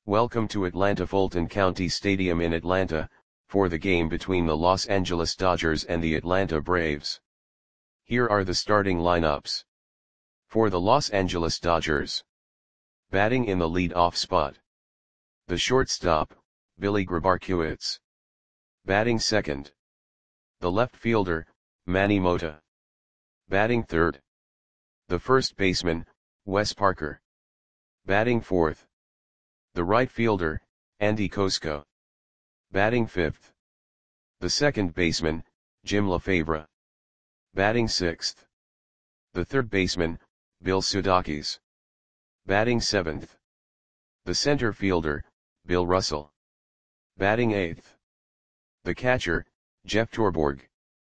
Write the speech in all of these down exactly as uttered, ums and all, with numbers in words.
Welcome to Atlanta Fulton County Stadium in Atlanta, for the game between the Los Angeles Dodgers and the Atlanta Braves. Here are the starting lineups. For the Los Angeles Dodgers. Batting in the lead-off spot. The shortstop, Billy Grabarkewitz. Batting second. The left fielder, Manny Mota. Batting third. The first baseman, Wes Parker. Batting fourth. The right fielder, Andy Kosko. Batting fifth. The second baseman, Jim Lefebvre. Batting sixth. The third baseman, Bill Sudakis. Batting seventh. The center fielder, Bill Russell. Batting eighth. The catcher, Jeff Torborg.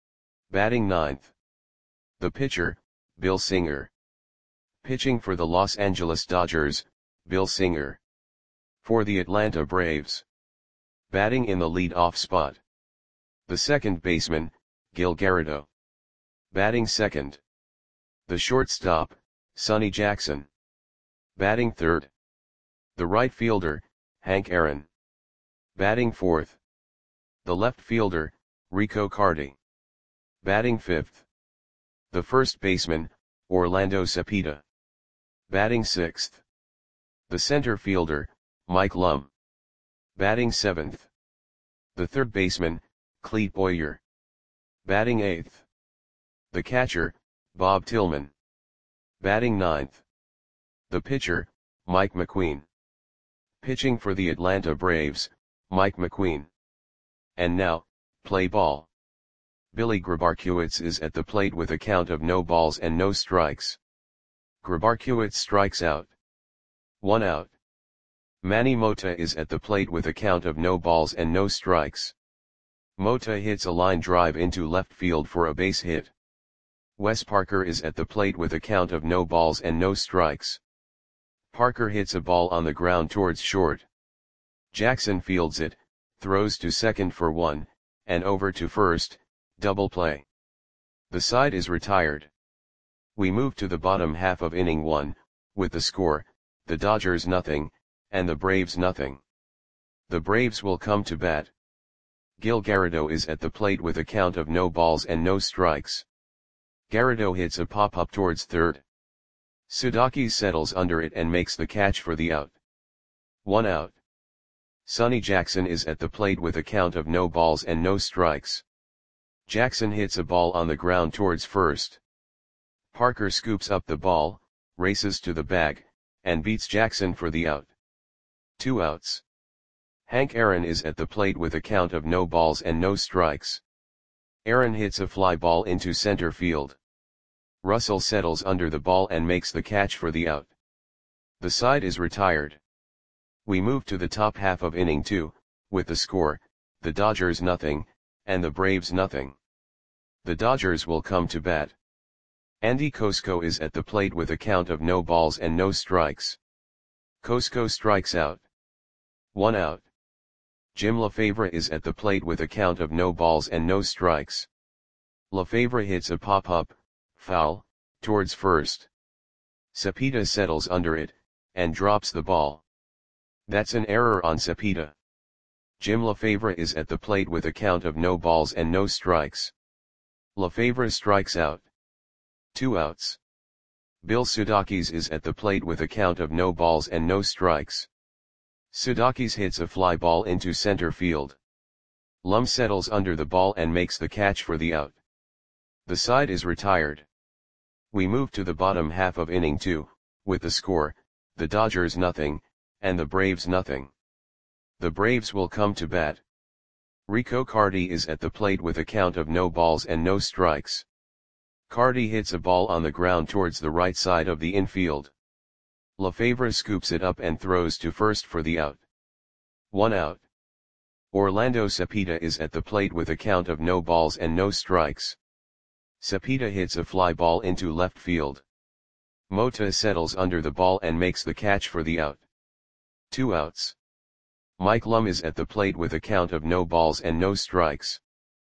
Batting ninth. The pitcher, Bill Singer. Pitching for the Los Angeles Dodgers, Bill Singer. For the Atlanta Braves. Batting in the lead-off spot. The second baseman, Gil Garrido. Batting second. The shortstop, Sonny Jackson. Batting third. The right fielder, Hank Aaron. Batting fourth. The left fielder, Rico Carty. Batting fifth. The first baseman, Orlando Cepeda. Batting sixth. The center fielder, Mike Lum. Batting seventh. The third baseman, Clete Boyer. Batting eighth. The catcher, Bob Tillman. Batting ninth. The pitcher, Mike McQueen. Pitching for the Atlanta Braves, Mike McQueen. And now, play ball. Billy Grabarkewitz is at the plate with a count of no balls and no strikes. Grabarkewitz strikes out. One out. Manny Mota is at the plate with a count of no balls and no strikes. Mota hits a line drive into left field for a base hit. Wes Parker is at the plate with a count of no balls and no strikes. Parker hits a ball on the ground towards short. Jackson fields it, throws to second for one, and over to first, double play. The side is retired. We move to the bottom half of inning one, with the score, the Dodgers nothing, and the Braves nothing. The Braves will come to bat. Gil Garrido is at the plate with a count of no balls and no strikes. Garrido hits a pop-up towards third. Sudakis settles under it and makes the catch for the out. One out. Sonny Jackson is at the plate with a count of no balls and no strikes. Jackson hits a ball on the ground towards first. Parker scoops up the ball, races to the bag, and beats Jackson for the out. Two outs. Hank Aaron is at the plate with a count of no balls and no strikes. Aaron hits a fly ball into center field. Russell settles under the ball and makes the catch for the out. The side is retired. We move to the top half of inning two, with the score, the Dodgers nothing, and the Braves nothing. The Dodgers will come to bat. Andy Kosko is at the plate with a count of no balls and no strikes. Kosko strikes out. One out. Jim Lefebvre is at the plate with a count of no balls and no strikes. Lefebvre hits a pop-up, foul, towards first. Cepeda settles under it, and drops the ball. That's an error on Cepeda. Jim Lefebvre is at the plate with a count of no balls and no strikes. Lefebvre strikes out. Two outs. Bill Sudakis is at the plate with a count of no balls and no strikes. Sudakis hits a fly ball into center field. Lum settles under the ball and makes the catch for the out. The side is retired. We move to the bottom half of inning two, with the score, the Dodgers nothing, and the Braves nothing. The Braves will come to bat. Rico Carty is at the plate with a count of no balls and no strikes. Carty hits a ball on the ground towards the right side of the infield. Lefebvre scoops it up and throws to first for the out. One out. Orlando Cepeda is at the plate with a count of no balls and no strikes. Cepeda hits a fly ball into left field. Mota settles under the ball and makes the catch for the out. Two outs. Mike Lum is at the plate with a count of no balls and no strikes.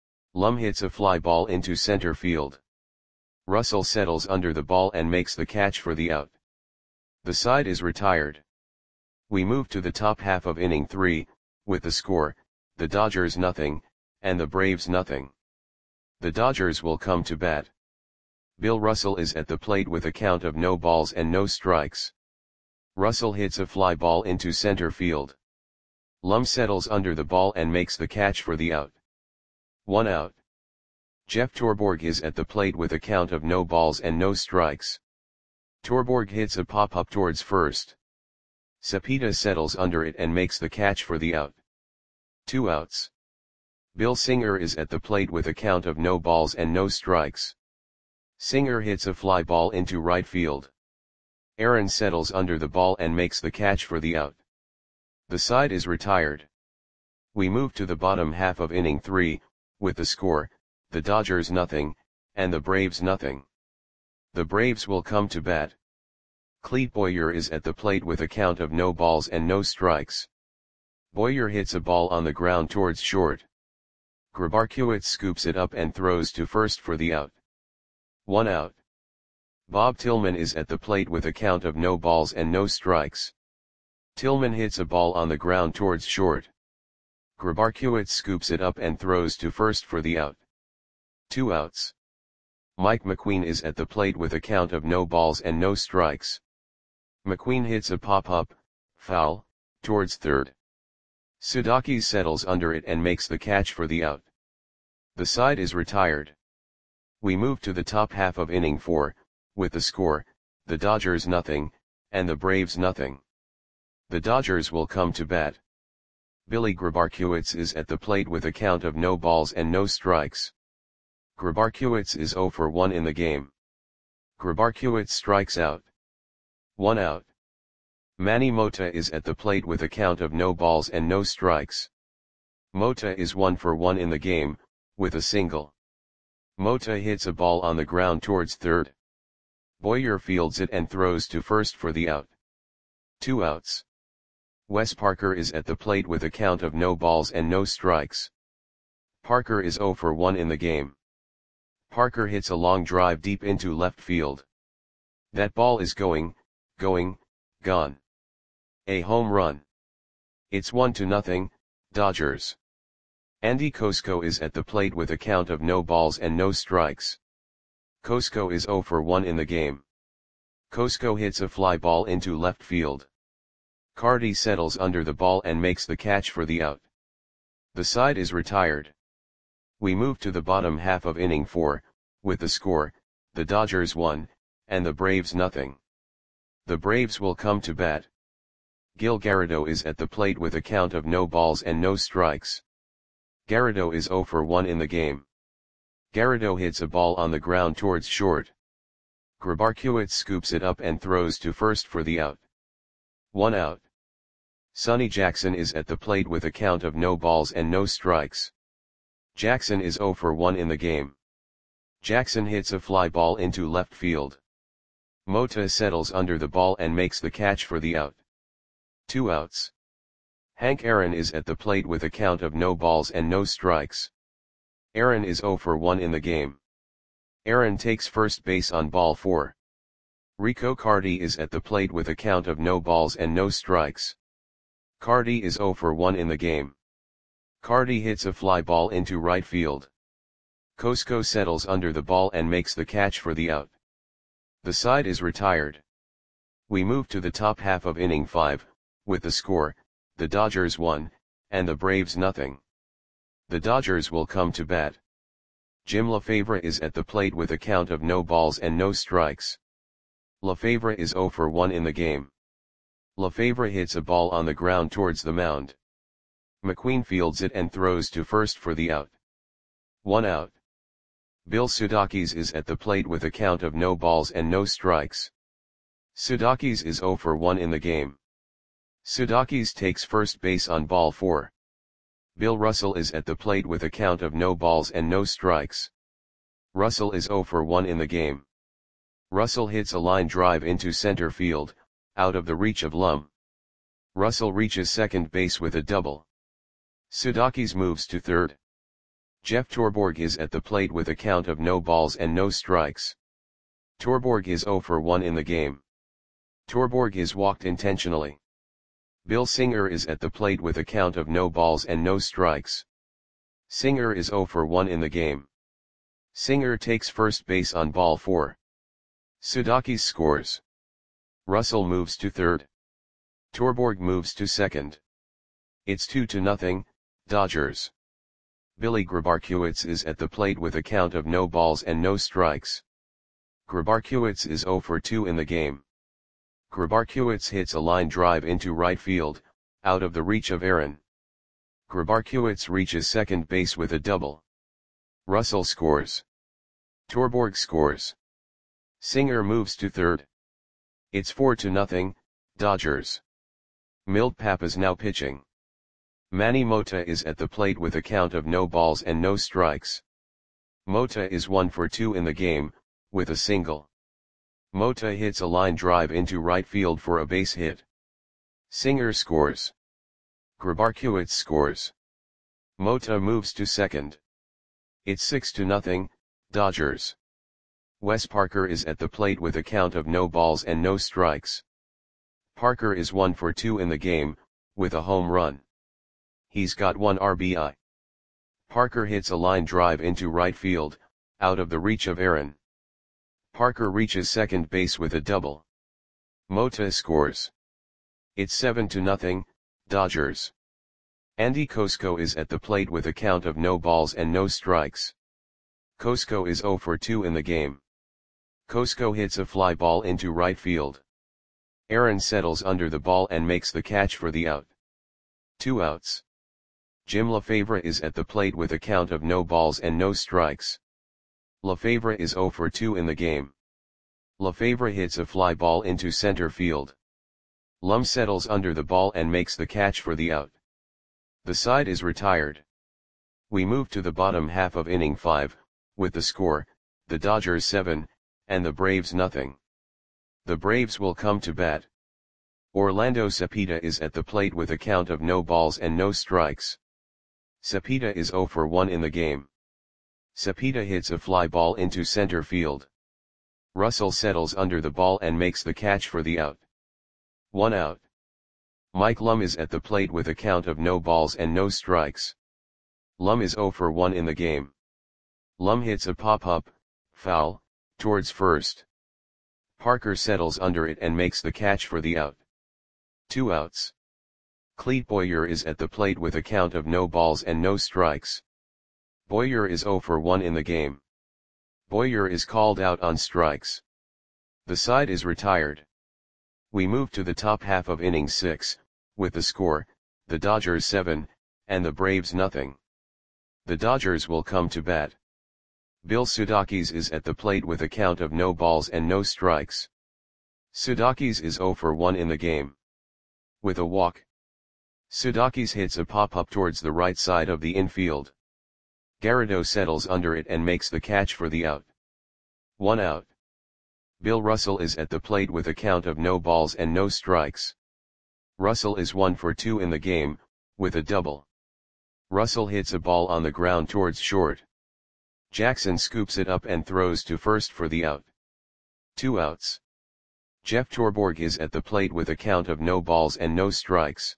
Lum hits a fly ball into center field. Russell settles under the ball and makes the catch for the out. The side is retired. We move to the top half of inning three, with the score, the Dodgers nothing, and the Braves nothing. The Dodgers will come to bat. Bill Russell is at the plate with a count of no balls and no strikes. Russell hits a fly ball into center field. Lum settles under the ball and makes the catch for the out. One out. Jeff Torborg is at the plate with a count of no balls and no strikes. Torborg hits a pop-up towards first. Cepeda settles under it and makes the catch for the out. Two outs. Bill Singer is at the plate with a count of no balls and no strikes. Singer hits a fly ball into right field. Aaron settles under the ball and makes the catch for the out. The side is retired. We move to the bottom half of inning three, with the score, the Dodgers nothing, and the Braves nothing. The Braves will come to bat. Clete Boyer is at the plate with a count of no balls and no strikes. Boyer hits a ball on the ground towards short. Grabarkiewicz scoops it up and throws to first for the out. One out. Bob Tillman is at the plate with a count of no balls and no strikes. Tillman hits a ball on the ground towards short. Grabarkiewicz scoops it up and throws to first for the out. Two outs. Mike McQueen is at the plate with a count of no balls and no strikes. McQueen hits a pop-up, foul, towards third. Sudakis settles under it and makes the catch for the out. The side is retired. We move to the top half of inning four, with the score, the Dodgers nothing, and the Braves nothing. The Dodgers will come to bat. Billy Grabarkiewicz is at the plate with a count of no balls and no strikes. Grabarkiewicz is zero for one in the game. Grabarkiewicz strikes out. One out. Manny Mota is at the plate with a count of no balls and no strikes. Mota is one for one in the game, with a single. Mota hits a ball on the ground towards third. Boyer fields it and throws to first for the out. Two outs. Wes Parker is at the plate with a count of no balls and no strikes. Parker is zero for one in the game. Parker hits a long drive deep into left field. That ball is going, going, gone. A home run. It's one to nothing, Dodgers. Andy Kosko is at the plate with a count of no balls and no strikes. Kosko is zero for one in the game. Kosko hits a fly ball into left field. Carty settles under the ball and makes the catch for the out. The side is retired. We move to the bottom half of inning four, with the score, the Dodgers one, and the Braves nothing. The Braves will come to bat. Gil Garrido is at the plate with a count of no balls and no strikes. Garrido is zero for one in the game. Garrido hits a ball on the ground towards short. Grabarkiewicz scoops it up and throws to first for the out. One out. Sonny Jackson is at the plate with a count of no balls and no strikes. Jackson is zero for one in the game. Jackson hits a fly ball into left field. Mota settles under the ball and makes the catch for the out. Two outs. Hank Aaron is at the plate with a count of no balls and no strikes. Aaron is zero for one in the game. Aaron takes first base on ball four. Rico Carty is at the plate with a count of no balls and no strikes. Carty is zero for one in the game. Carty hits a fly ball into right field. Kosko settles under the ball and makes the catch for the out. The side is retired. We move to the top half of inning five, with the score, the Dodgers one, and the Braves nothing. The Dodgers will come to bat. Jim LaFavre is at the plate with a count of no balls and no strikes. LaFavre is zero for one in the game. LaFavre hits a ball on the ground towards the mound. McQueen fields it and throws to first for the out. One out. Bill Sudakis is at the plate with a count of no balls and no strikes. Sudakis is zero for one in the game. Sudakis takes first base on ball four. Bill Russell is at the plate with a count of no balls and no strikes. Russell is zero for one in the game. Russell hits a line drive into center field, out of the reach of Lum. Russell reaches second base with a double. Sudakis moves to third. Jeff Torborg is at the plate with a count of no balls and no strikes. Torborg is zero for one in the game. Torborg is walked intentionally. Bill Singer is at the plate with a count of no balls and no strikes. Singer is zero for one in the game. Singer takes first base on ball four. Sudakis scores. Russell moves to third. Torborg moves to second. It's two to nothing, Dodgers. Billy Grabarkiewicz is at the plate with a count of no balls and no strikes. Grabarkiewicz is zero for two in the game. Grabarkiewicz hits a line drive into right field, out of the reach of Aaron. Grabarkiewicz reaches second base with a double. Russell scores. Torborg scores. Singer moves to third. It's four to nothing, Dodgers. Milt Pappas now pitching. Manny Mota is at the plate with a count of no balls and no strikes. Mota is one for two in the game, with a single. Mota hits a line drive into right field for a base hit. Singer scores. Grabarkiewicz scores. Mota moves to second. It's six to nothing, Dodgers. Wes Parker is at the plate with a count of no balls and no strikes. Parker is one for two in the game, with a home run. He's got one R B I. Parker hits a line drive into right field, out of the reach of Aaron. Parker reaches second base with a double. Mota scores. It's seven to nothing, Dodgers. Andy Kosko is at the plate with a count of no balls and no strikes. Kosko is zero for two in the game. Kosko hits a fly ball into right field. Aaron settles under the ball and makes the catch for the out. Two outs. Jim LaFavre is at the plate with a count of no balls and no strikes. LaFavre is zero for two in the game. LaFavre hits a fly ball into center field. Lum settles under the ball and makes the catch for the out. The side is retired. We move to the bottom half of inning five, with the score, the Dodgers seven, and the Braves nothing. The Braves will come to bat. Orlando Cepeda is at the plate with a count of no balls and no strikes. Cepeda is zero for one in the game. Cepeda hits a fly ball into center field. Russell settles under the ball and makes the catch for the out. One out. Mike Lum is at the plate with a count of no balls and no strikes. Lum is zero for one in the game. Lum hits a pop-up, foul, towards first. Parker settles under it and makes the catch for the out. Two outs. Clete Boyer is at the plate with a count of no balls and no strikes. Boyer is zero for one in the game. Boyer is called out on strikes. The side is retired. We move to the top half of inning six, with the score, the Dodgers seven, and the Braves nothing. The Dodgers will come to bat. Bill Sudakis is at the plate with a count of no balls and no strikes. Sudakis is zero for one in the game. With a walk. Sudakis hits a pop-up towards the right side of the infield. Garrido settles under it and makes the catch for the out. One out. Bill Russell is at the plate with a count of no balls and no strikes. Russell is one for two in the game, with a double. Russell hits a ball on the ground towards short. Jackson scoops it up and throws to first for the out. Two outs. Jeff Torborg is at the plate with a count of no balls and no strikes.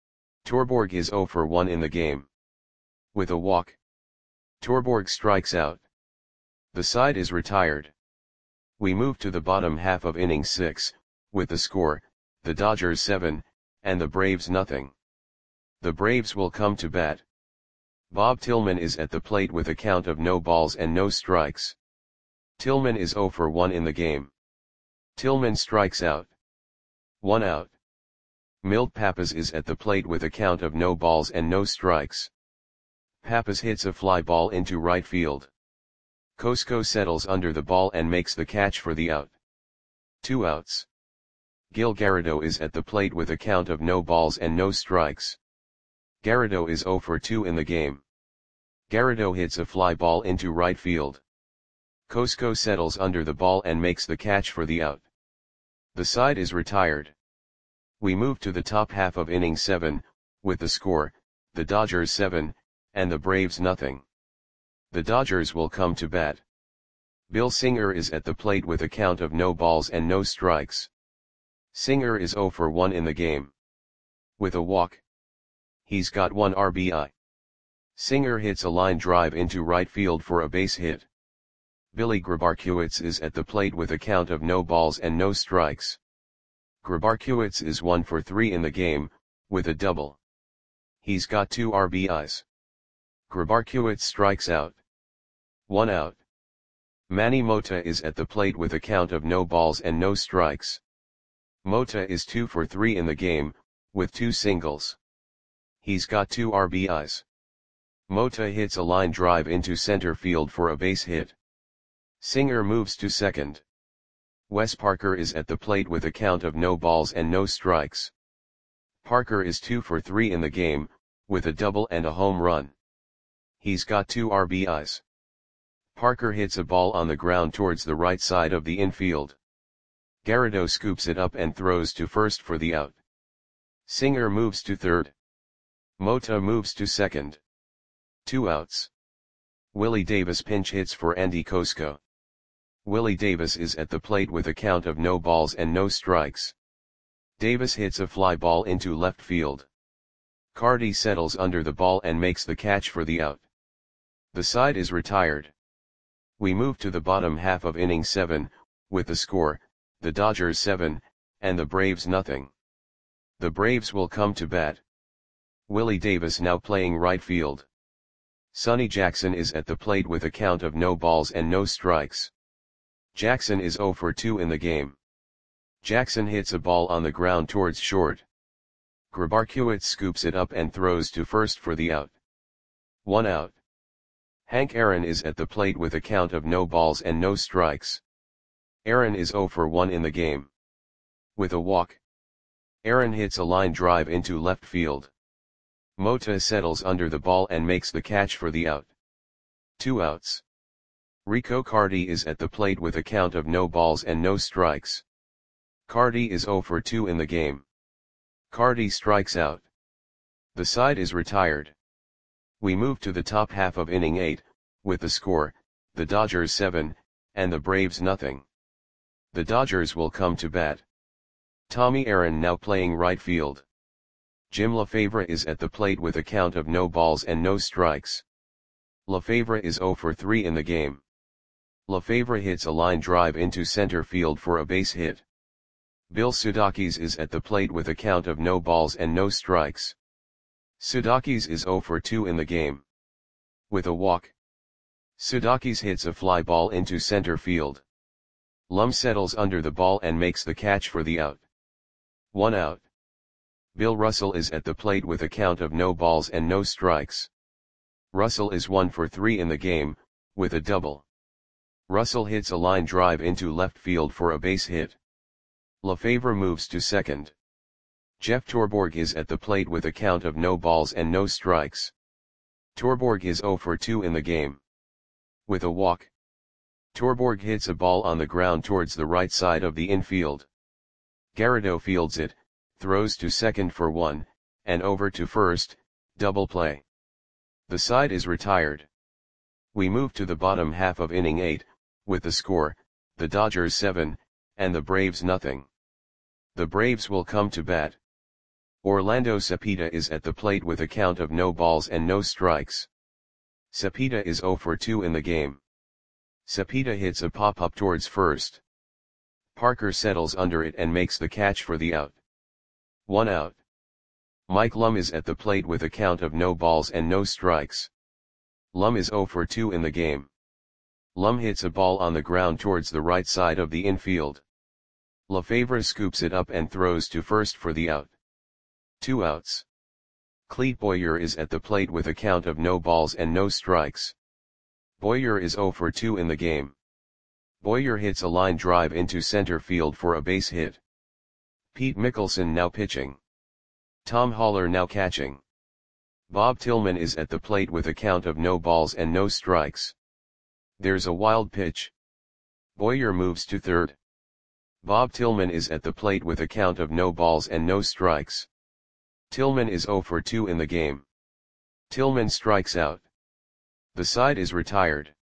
Torborg is zero for one in the game. With a walk. Torborg strikes out. The side is retired. We move to the bottom half of inning six, with the score, the Dodgers seven, and the Braves nothing. The Braves will come to bat. Bob Tillman is at the plate with a count of no balls and no strikes. Tillman is zero for one in the game. Tillman strikes out. One out. Milt Pappas is at the plate with a count of no balls and no strikes. Pappas hits a fly ball into right field. Kosko settles under the ball and makes the catch for the out. Two outs. Gil Garrido is at the plate with a count of no balls and no strikes. Garrido is zero for two in the game. Garrido hits a fly ball into right field. Kosko settles under the ball and makes the catch for the out. The side is retired. We move to the top half of inning seven, with the score, the Dodgers seven, and the Braves nothing. The Dodgers will come to bat. Bill Singer is at the plate with a count of no balls and no strikes. Singer is zero for one in the game. With a walk. He's got one R B I. Singer hits a line drive into right field for a base hit. Billy Grabarkewitz is at the plate with a count of no balls and no strikes. Grabarkewitz is one for three in the game, with a double. He's got two R B Is. Grabarkewitz strikes out. One out. Manny Mota is at the plate with a count of no balls and no strikes. Mota is two for three in the game, with two singles. He's got two R B Is. Mota hits a line drive into center field for a base hit. Singer moves to second. Wes Parker is at the plate with a count of no balls and no strikes. Parker is two for three in the game, with a double and a home run. He's got two R B Is. Parker hits a ball on the ground towards the right side of the infield. Garrido scoops it up and throws to first for the out. Singer moves to third. Mota moves to second. Two outs. Willie Davis pinch hits for Andy Kosko. Willie Davis is at the plate with a count of no balls and no strikes. Davis hits a fly ball into left field. Carty settles under the ball and makes the catch for the out. The side is retired. We move to the bottom half of inning seven, with the score, the Dodgers seven, and the Braves nothing. The Braves will come to bat. Willie Davis now playing right field. Sonny Jackson is at the plate with a count of no balls and no strikes. Jackson is zero for two in the game. Jackson hits a ball on the ground towards short. Grabarkewitz scoops it up and throws to first for the out. One out. Hank Aaron is at the plate with a count of no balls and no strikes. Aaron is zero for one in the game. With a walk. Aaron hits a line drive into left field. Mota settles under the ball and makes the catch for the out. Two outs. Rico Carty is at the plate with a count of no balls and no strikes. Carty is zero for two in the game. Carty strikes out. The side is retired. We move to the top half of inning eight, with the score, the Dodgers seven, and the Braves nothing. The Dodgers will come to bat. Tommy Aaron now playing right field. Jim LaFavre is at the plate with a count of no balls and no strikes. LaFavre is zero for three in the game. LaFavre hits a line drive into center field for a base hit. Bill Sudakis is at the plate with a count of no balls and no strikes. Sudakis is zero for two in the game. With a walk. Sudakis hits a fly ball into center field. Lum settles under the ball and makes the catch for the out. One out. Bill Russell is at the plate with a count of no balls and no strikes. Russell is one for three in the game, with a double. Russell hits a line drive into left field for a base hit. LaFavre moves to second. Jeff Torborg is at the plate with a count of no balls and no strikes. Torborg is zero for two in the game. With a walk. Torborg hits a ball on the ground towards the right side of the infield. Garrido fields it, throws to second for one, and over to first, double play. The side is retired. We move to the bottom half of inning eight, with the score, the Dodgers seven, and the Braves nothing. The Braves will come to bat. Orlando Cepeda is at the plate with a count of no balls and no strikes. Cepeda is zero for two in the game. Cepeda hits a pop-up towards first. Parker settles under it and makes the catch for the out. One out. Mike Lum is at the plate with a count of no balls and no strikes. Lum is zero for two in the game. Lum hits a ball on the ground towards the right side of the infield. LaFavre scoops it up and throws to first for the out. Two outs. Clete Boyer is at the plate with a count of no balls and no strikes. Boyer is zero for two in the game. Boyer hits a line drive into center field for a base hit. Pete Mickelson now pitching. Tom Haller now catching. Bob Tillman is at the plate with a count of no balls and no strikes. There's a wild pitch. Boyer moves to third. Bob Tillman is at the plate with a count of no balls and no strikes. Tillman is zero for two in the game. Tillman strikes out. The side is retired.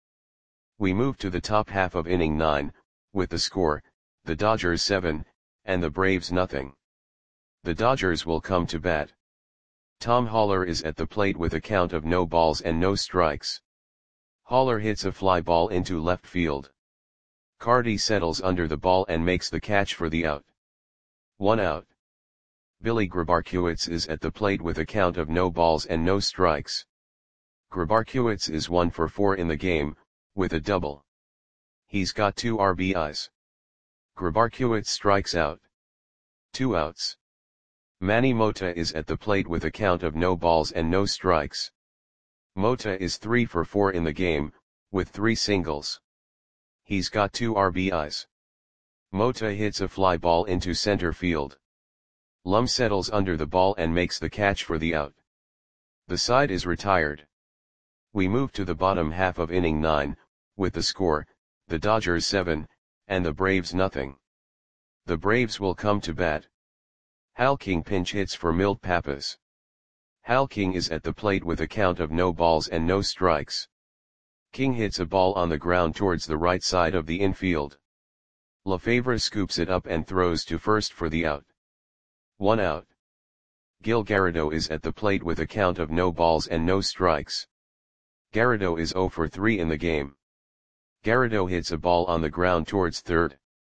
We move to the top half of inning nine, with the score, the Dodgers seven, and the Braves nothing. The Dodgers will come to bat. Tom Haller is at the plate with a count of no balls and no strikes. Haller hits a fly ball into left field. Carty settles under the ball and makes the catch for the out. One out. Billy Grabarkiewicz is at the plate with a count of no balls and no strikes. Grabarkiewicz is one for four in the game, with a double. He's got two R B Is. Grabarkiewicz strikes out. Two outs. Manny Mota is at the plate with a count of no balls and no strikes. Mota is three for four in the game, with three singles. He's got two R B Is. Mota hits a fly ball into center field. Lum settles under the ball and makes the catch for the out. The side is retired. We move to the bottom half of inning nine, with the score, the Dodgers seven, and the Braves nothing. The Braves will come to bat. Hal King pinch hits for Milt Pappas. Hal King is at the plate with a count of no balls and no strikes. King hits a ball on the ground towards the right side of the infield. Lefevre scoops it up and throws to first for the out. One out. Gil Garrido is at the plate with a count of no balls and no strikes. Garrido is zero for three in the game. Garrido hits a ball on the ground towards third.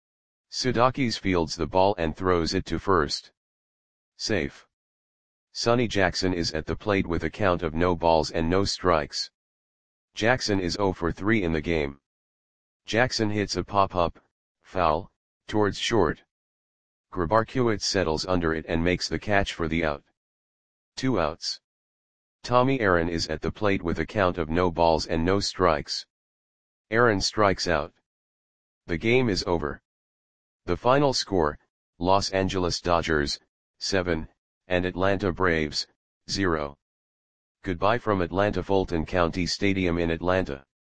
Sudakis fields the ball and throws it to first. Safe. Sonny Jackson is at the plate with a count of no balls and no strikes. Jackson is zero for three in the game. Jackson hits a pop-up, foul, towards short. Grabarkiewicz settles under it and makes the catch for the out. Two outs. Tommy Aaron is at the plate with a count of no balls and no strikes. Aaron strikes out. The game is over. The final score, Los Angeles Dodgers, seven, and Atlanta Braves, zero. Goodbye from Atlanta Fulton County Stadium in Atlanta.